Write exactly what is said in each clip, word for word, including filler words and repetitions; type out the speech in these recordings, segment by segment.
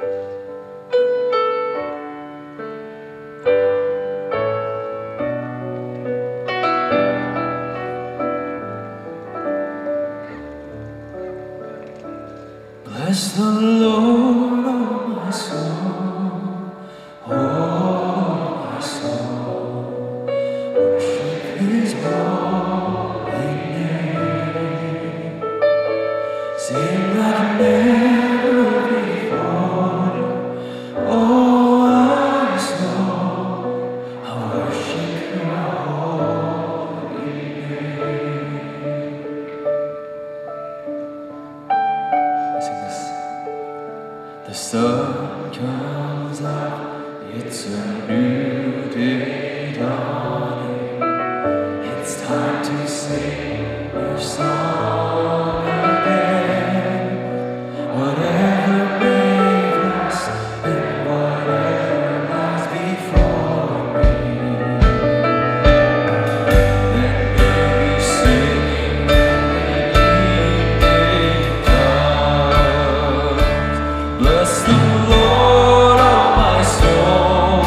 Bless the Lord, oh my soul, oh my soul, worship His holy name. Sing like never before, oh my soul, I worship Your holy name. Sing this. The sun comes up, it's a new day dawning. It's time to sing your song again. Whatever may pass and whatever lies before me, let me be singing when the evening comes. Bless the Lord, oh my soul,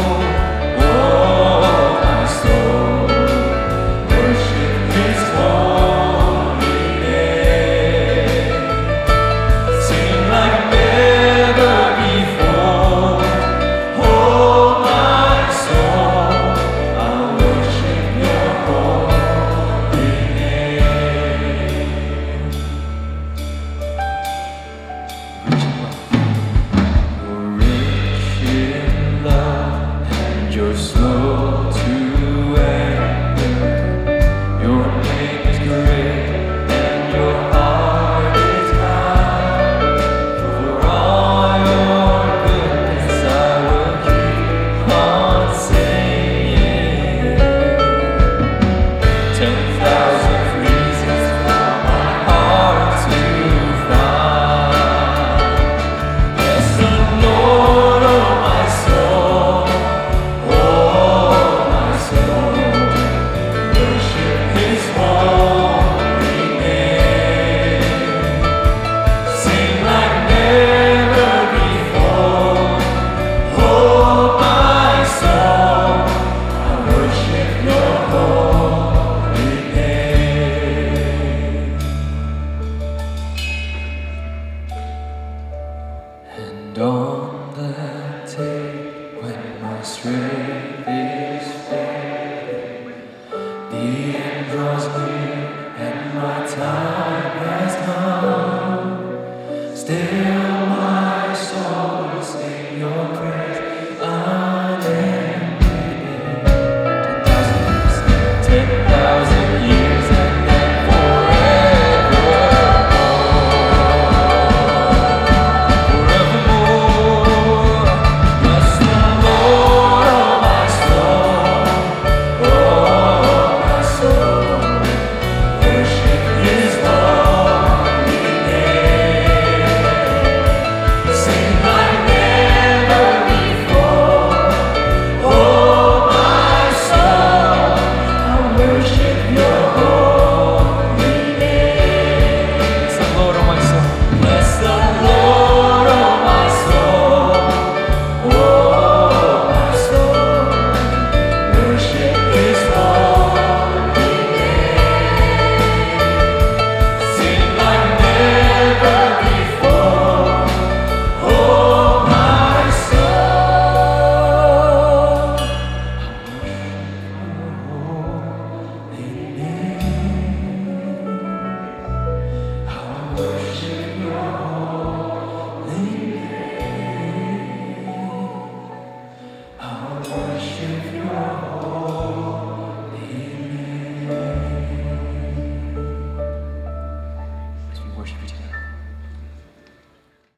oh my soul, worship His holy name. Sing like never before, oh my soul, I worship Your holy name. You're rich in love and You're slow to anger. Your name is great and Your heart is kind. For all Your goodness I will keep on singing. Ten thousand reasons for my heart to find. Bless the Lord, oh my soul, oh my soul, worship His holy name. Sing like never before, oh my soul, I worship Your holy name. And on that day when my strength